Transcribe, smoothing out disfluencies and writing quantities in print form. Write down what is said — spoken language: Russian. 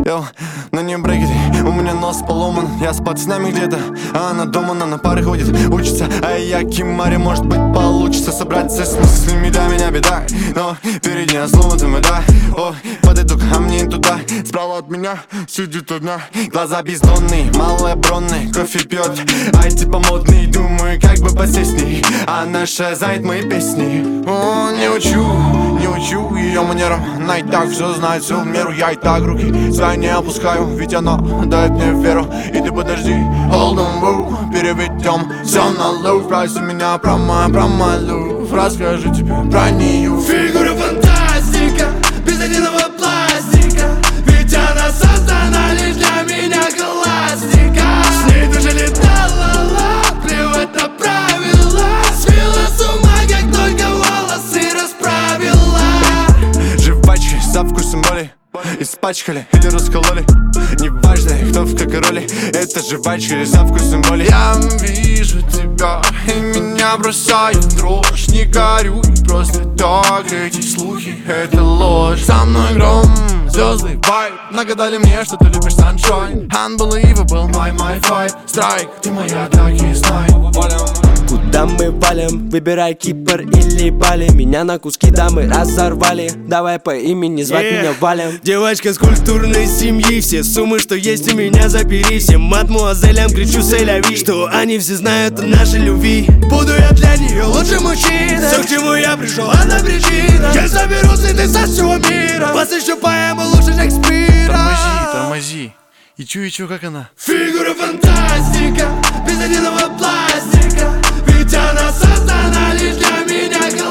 Йоу, на ней брекеты, у меня нос поломан. Я с пацанами где-то, а она дома, она на пары ходит, учится. А я Кимари, может быть получится собраться с мыслями, да, меня беда. Но перед ней основанными, да. О, подойду ко мне туда, справа от меня сидит одна. Глаза бездонные, малая бронная, кофе пьет, ай типа модный. Думаю, как бы посесть с ней, а наша знает мои песни. О, не учу ее манерам. Она и так все знает, все в меру. Я и так руки свои не опускаю, ведь она дает мне веру. И ты подожди, hold on, bro, переведем все на low. Спроси меня про мой лув, расскажу тебе про нее. Фигура фантастика, без единого пластика, ведь она создана лишь для меня классика. С ней даже летала, плевать на правила, свела с ума, как только волосы расправила. Жвачки со вкусом боли испачкали или раскололи, неважно, кто в какой роли. Это жвачка со вкусом боли. Я вижу тебя, и меня бросает дрожь. Не горюй, просто так, эти слухи, это ложь. Со мной гром, звезды, вайб, нагадали мне, что ты любишь sunshine. Unbelievable, my fight, страйк, ты моя, так и знай. Куда мы валим? Выбирай Кипр или Бали. Меня на куски дамы разорвали. Давай по имени звать меня Валем. Девочка с культурной семьи, все суммы, что есть у меня забери. Всем мадмуазелям кричу сэляви, что они все знают о нашей любви. Буду я для нее лучший мужчина. Все, к чему я пришел, одна причина. Я заберу цветы со всего мира, посвящу поэму лучше Шекспира. Тормози, и чу, как она. Фигура фантастика, без единого пластика, ведь она создана лишь для меня.